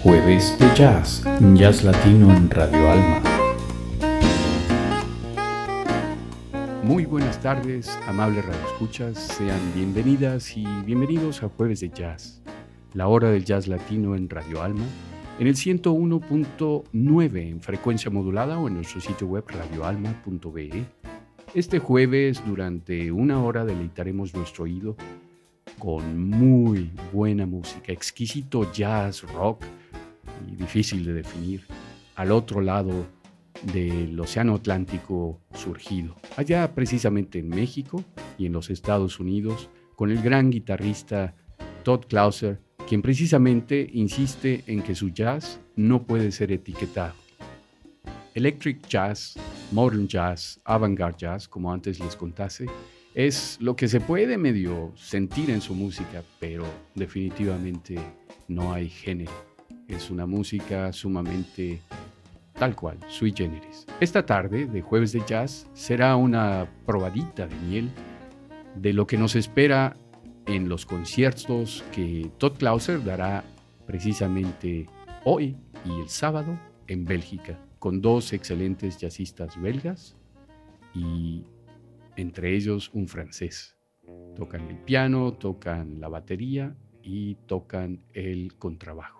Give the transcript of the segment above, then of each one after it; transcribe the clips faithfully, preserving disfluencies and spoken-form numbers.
Jueves de Jazz, Jazz Latino en Radio Alma. Muy buenas tardes, amables radioescuchas, sean bienvenidas y bienvenidos a Jueves de Jazz, la hora del jazz latino en Radio Alma, en el ciento uno punto nueve en frecuencia modulada o en nuestro sitio web radio alma punto be e. Este jueves, durante una hora, deleitaremos nuestro oído con muy buena música, exquisito jazz, rock, y difícil de definir, al otro lado del Océano Atlántico surgido, allá precisamente en México y en los Estados Unidos, con el gran guitarrista Todd Clouser, quien precisamente insiste en que su jazz no puede ser etiquetado. Electric jazz, modern jazz, avant-garde jazz, como antes les contase, es lo que se puede medio sentir en su música, pero definitivamente no hay género. Es una música sumamente tal cual, sui generis. Esta tarde de Jueves de Jazz será una probadita de miel de lo que nos espera en los conciertos que Todd Clouser dará precisamente hoy y el sábado en Bélgica, con dos excelentes jazzistas belgas y entre ellos un francés. Tocan el piano, tocan la batería y tocan el contrabajo.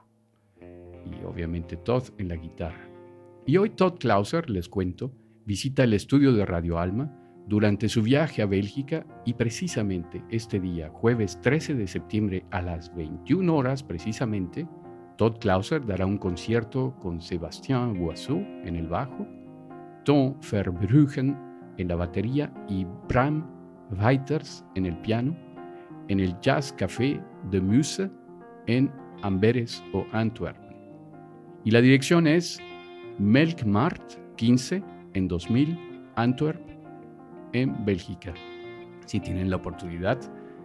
Y obviamente Todd en la guitarra. Y hoy Todd Clouser, les cuento, visita el estudio de Radio Alma durante su viaje a Bélgica y precisamente este día, jueves trece de septiembre a las veintiuna horas precisamente, Todd Clouser dará un concierto con Sébastien Boisseau en el bajo, Tom Verbruggen en la batería y Bram Weiters en el piano en el Jazz Café de Muse en Amberes o Antwerpen. Y la dirección es Melkmarkt quince en dos mil, Antwerp, en Bélgica. Si tienen la oportunidad,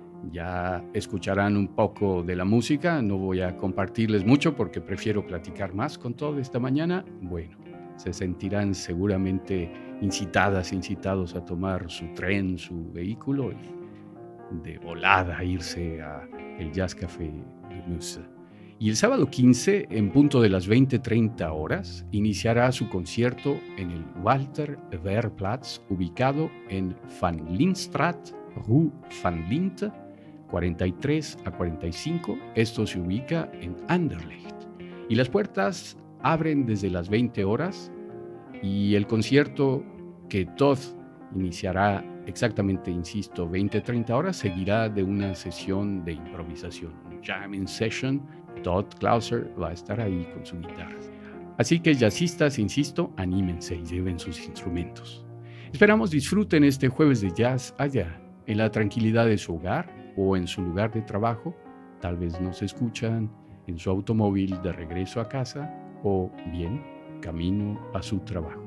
ya escucharán un poco de la música. No voy a compartirles mucho porque prefiero platicar más con todo esta mañana. Bueno, se sentirán seguramente incitadas, incitados a tomar su tren, su vehículo y de volada a irse a el Jazz Café de Muse. Y el sábado quince, en punto de las veinte treinta horas, iniciará su concierto en el Walter Verplatz, ubicado en Van Lintstraat, Rue Van Lint, cuarenta y tres a cuarenta y cinco. Esto se ubica en Anderlecht. Y las puertas abren desde las veinte horas y el concierto que Todd iniciará exactamente, insisto, veinte treinta horas, seguirá de una sesión de improvisación, un jamming session. Todd Clouser va a estar ahí con su guitarra. Así que jazzistas, insisto, anímense y lleven sus instrumentos. Esperamos disfruten este jueves de jazz allá, en la tranquilidad de su hogar o en su lugar de trabajo. Tal vez nos escuchan en su automóvil de regreso a casa o bien camino a su trabajo.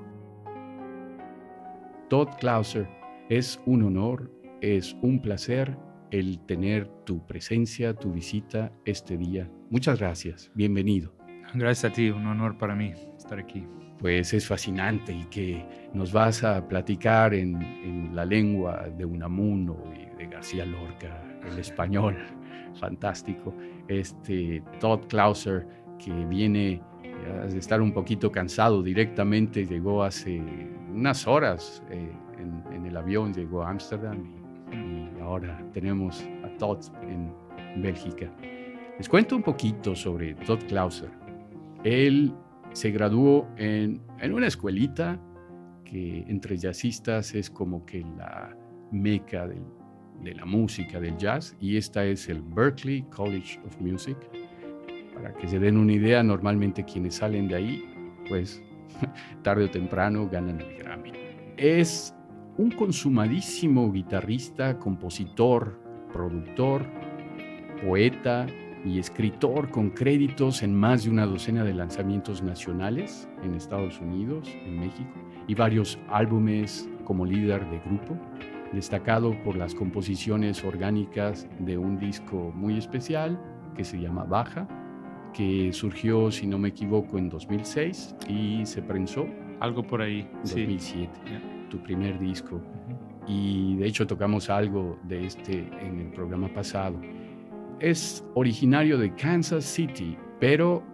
Todd Clouser, es un honor, es un placer el tener tu presencia, tu visita este día. Muchas gracias, bienvenido. Gracias a ti, un honor para mí estar aquí. Pues es fascinante y que nos vas a platicar en, en la lengua de Unamuno y de García Lorca, el español, fantástico. Este Todd Clouser, que viene de estar un poquito cansado directamente, llegó hace unas horas eh, en, en el avión, llegó a Ámsterdam y, y ahora tenemos a Todd en Bélgica. Les cuento un poquito sobre Todd Clouser. Él se graduó en, en una escuelita que entre jazzistas es como que la meca del, de la música, del jazz, y esta es el Berklee College of Music. Para que se den una idea, normalmente quienes salen de ahí, pues tarde o temprano ganan el Grammy. Es un consumadísimo guitarrista, compositor, productor, poeta y escritor con créditos en más de una docena de lanzamientos nacionales en Estados Unidos, en México, y varios álbumes como líder de grupo, destacado por las composiciones orgánicas de un disco muy especial que se llama Baja, que surgió, si no me equivoco, en dos mil seis y se prensó. Algo por ahí. En dos mil siete, sí. Yeah. Tu primer disco. Uh-huh. Y de hecho tocamos algo de este en el programa pasado. Es originario de Kansas City, pero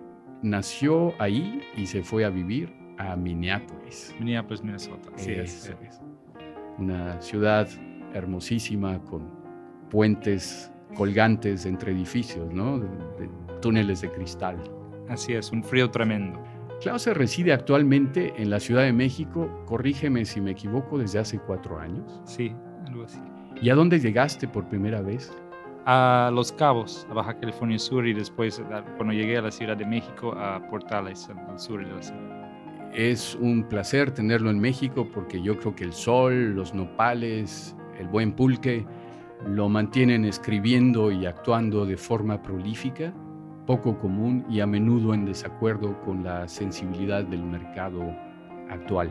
nació ahí y se fue a vivir a Minneapolis. Minneapolis, Minnesota. Sí, Eso sí. es. Una ciudad hermosísima con puentes colgantes entre edificios, ¿no? De, de túneles de cristal. Así es, un frío tremendo. Klause reside actualmente en la Ciudad de México, corrígeme si me equivoco, desde hace cuatro años. Sí, algo así. ¿Y a dónde llegaste por primera vez? A Los Cabos, a Baja California Sur, y después, cuando llegué a la Ciudad de México, a Portales, al sur de la ciudad. Es un placer tenerlo en México porque yo creo que el sol, los nopales, el buen pulque lo mantienen escribiendo y actuando de forma prolífica, poco común y a menudo en desacuerdo con la sensibilidad del mercado actual.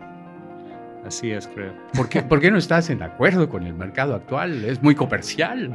Así es, creo. ¿Por qué, ¿Por qué no estás en acuerdo con el mercado actual? Es muy comercial.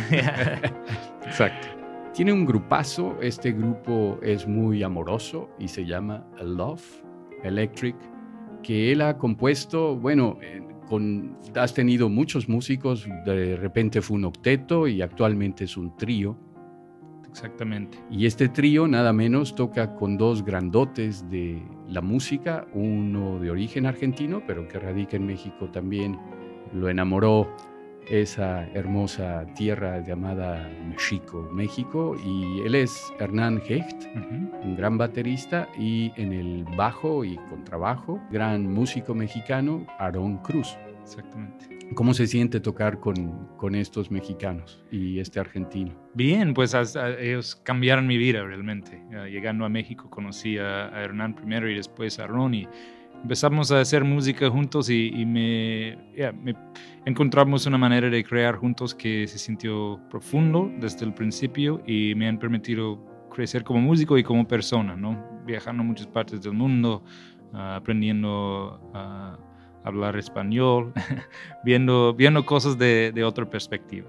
Exacto. Tiene un grupazo, este grupo es muy amoroso y se llama Love Electric, que él ha compuesto, bueno, eh, con, has tenido muchos músicos, de repente fue un octeto y actualmente es un trío. Exactamente. Y este trío nada menos toca con dos grandotes de la música, uno de origen argentino, pero que radica en México también. Lo enamoró esa hermosa tierra llamada México, México, y él es Hernán Hecht, uh-huh. un gran baterista, y en el bajo y contrabajo, gran músico mexicano, Aarón Cruz. Exactamente. ¿Cómo se siente tocar con, con estos mexicanos y este argentino? Bien, pues hasta ellos cambiaron mi vida realmente. Uh, llegando a México conocí a, a Hernán primero y después a Aarón, y empezamos a hacer música juntos y, y me, yeah, me encontramos una manera de crear juntos que se sintió profundo desde el principio y me han permitido crecer como músico y como persona, ¿no? Viajando a muchas partes del mundo, uh, aprendiendo a uh, hablar español, viendo, viendo cosas de, de otra perspectiva.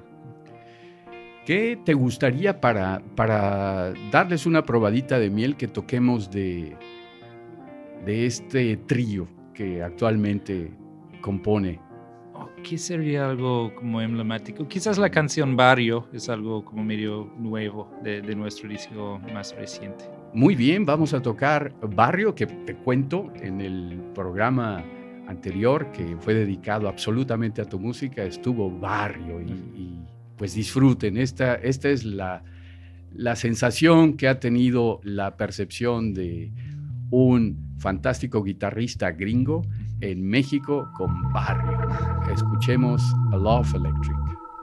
¿Qué te gustaría para, para darles una probadita de miel que toquemos de, de este trío que actualmente compone? Oh, ¿qué sería algo como emblemático? Quizás la canción Barrio es algo como medio nuevo de, de nuestro disco más reciente. Muy bien, vamos a tocar Barrio, que te cuento en el programa anterior que fue dedicado absolutamente a tu música, estuvo Barrio y, y pues disfruten. Esta, esta es la, la sensación que ha tenido la percepción de un fantástico guitarrista gringo en México con Barrio. Escuchemos A Love Electric.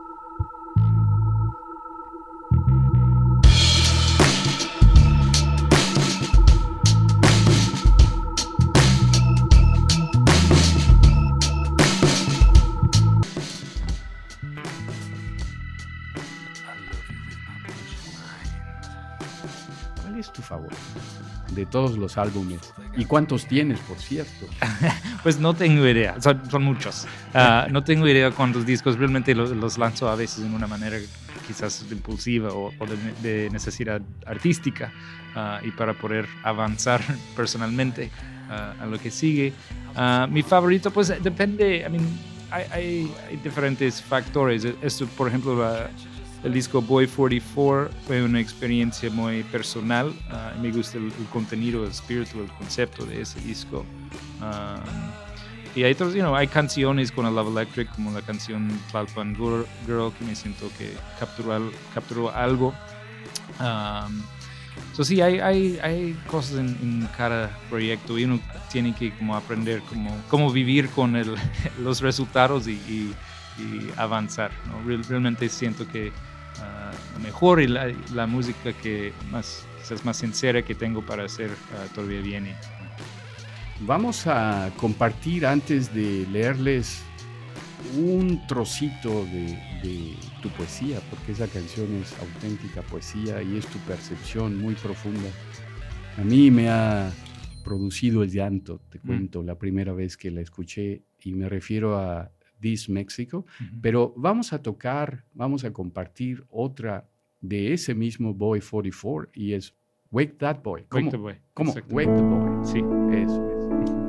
¿Cuál es tu favorito de todos los álbumes? ¿Y cuántos tienes, por cierto? Pues no tengo idea, son, son muchos. Uh, no tengo idea cuántos discos, realmente los, los lanzo a veces de una manera quizás impulsiva o, o de, de necesidad artística uh, y para poder avanzar personalmente uh, a lo que sigue. Uh, mi favorito, pues depende, I mean, hay, hay, hay diferentes factores. Esto, por ejemplo, la, el disco Boy cuarenta y cuatro fue una experiencia muy personal. Uh, me gusta el, el contenido, el espíritu, el concepto de ese disco. Uh, y hay, otros, you know, hay canciones con A Love Electric, como la canción Tlalpan Girl, que me siento que capturó, capturó algo. Um, so sí, hay, hay, hay cosas en, en cada proyecto y uno tiene que como aprender cómo, cómo vivir con el, los resultados y, y, y avanzar, ¿no? Real, realmente siento que Uh, lo mejor y la, la música que más, quizás más sincera que tengo para hacer uh, todavía viene. Vamos a compartir antes de leerles un trocito de, de tu poesía, porque esa canción es auténtica poesía y es tu percepción muy profunda. A mí me ha producido el llanto, te cuento, mm. la primera vez que la escuché, y me refiero a This Mexico, uh-huh. pero vamos a tocar, vamos a compartir otra de ese mismo Boy cuarenta y cuatro y es Wake That Boy. ¿Cómo? Wake the Boy. ¿Cómo? Wake the Boy. Sí. Eso es.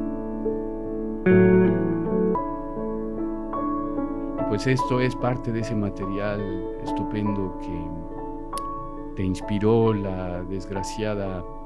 Y pues esto es parte de ese material estupendo que te inspiró la desgraciada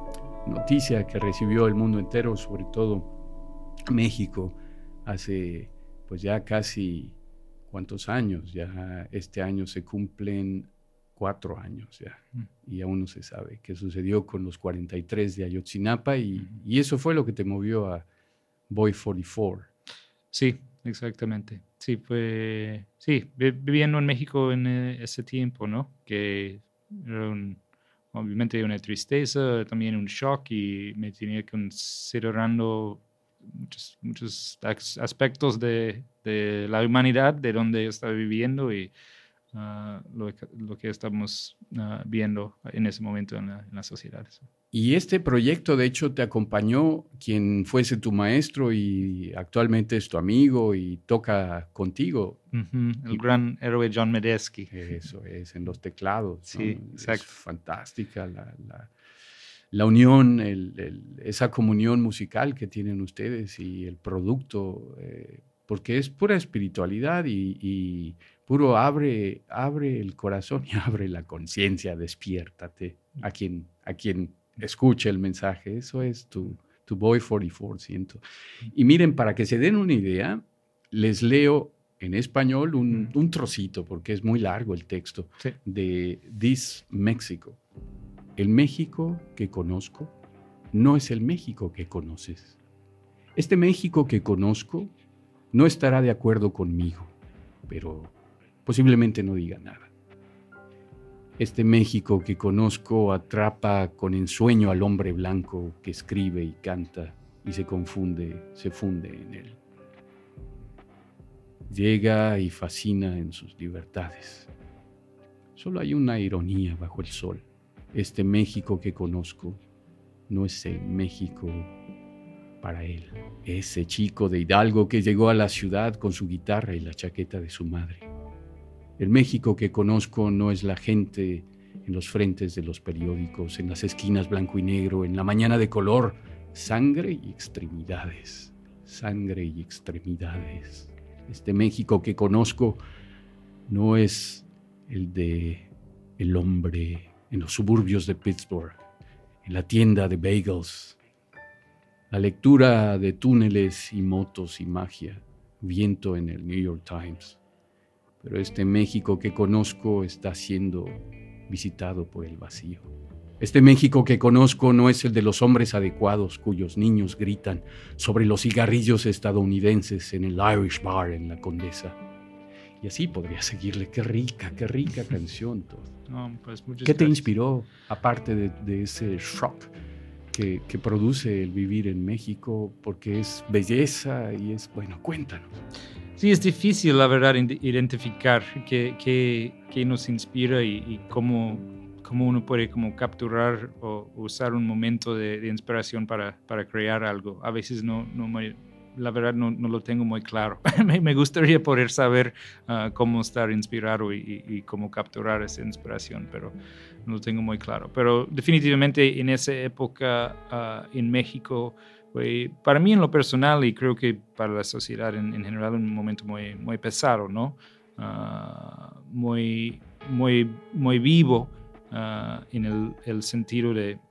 noticia que recibió el mundo entero, sobre todo México, hace pues ya casi cuántos años, ya este año se cumplen cuatro años ya, y aún no se sabe qué sucedió con los cuarenta y tres de Ayotzinapa, y, y eso fue lo que te movió a Boy cuarenta y cuatro. Sí, exactamente. Sí, fue, sí, vi- viviendo en México en eh, ese tiempo, ¿no? Que era un- obviamente una tristeza, también un shock y me tenía considerando muchos, muchos as- aspectos de, de la humanidad, de donde estaba viviendo y ah, lo, que- lo que estamos ah, viendo en ese momento en la, en las sociedades. Y este proyecto, de hecho, te acompañó quien fuese tu maestro y actualmente es tu amigo y toca contigo. Ujú, el Y gran héroe John Medeski. eso es, en los teclados, Sí, ¿no? Es exacto. fantástica la, la- la unión, el- el- esa comunión musical que tienen ustedes y el producto, eh, porque es pura espiritualidad y, y puro abre, abre el corazón y abre la conciencia, despiértate a quien, a quien escuche el mensaje. Eso es tu, tu Boy cuarenta y cuatro, siento. Y miren, para que se den una idea, les leo en español un, un trocito, porque es muy largo el texto, Sí. de This Mexico. El México que conozco no es el México que conoces. Este México que conozco no estará de acuerdo conmigo, pero posiblemente no diga nada. Este México que conozco atrapa con ensueño al hombre blanco que escribe y canta y se confunde, se funde en él. Llega y fascina en sus libertades. Solo hay una ironía bajo el sol. Este México que conozco no es el México para él. Ese chico de Hidalgo que llegó a la ciudad con su guitarra y la chaqueta de su madre. El México que conozco no es la gente en los frentes de los periódicos, en las esquinas blanco y negro, en la mañana de color. Sangre y extremidades. Sangre y extremidades. Este México que conozco no es el de el hombre en los suburbios de Pittsburgh, en la tienda de bagels, la lectura de túneles y motos y magia, viento en el New York Times. Pero este México que conozco está siendo visitado por el vacío. Este México que conozco no es el de los hombres adecuados cuyos niños gritan sobre los cigarrillos estadounidenses en el Irish Bar en la Condesa. Y así podría seguirle. Qué rica, qué rica canción, Todd. No, pues muchas ¿Qué te gracias. inspiró, aparte de, de ese shock que, que produce el vivir en México? Porque es belleza y es, bueno, cuéntanos. Sí, es difícil, la verdad, ide- identificar qué, qué, qué nos inspira y, y cómo, cómo uno puede como capturar o usar un momento de, de inspiración para, para crear algo. A veces no, no me- la verdad no, no lo tengo muy claro. me, me gustaría poder saber uh, cómo estar inspirado y, y, y cómo capturar esa inspiración, pero no lo tengo muy claro. Pero definitivamente en esa época uh, en México, fue para mí en lo personal y creo que para la sociedad en, en general un momento muy, muy pesado, ¿no? Uh, muy, muy, muy vivo uh, en el, el sentido de,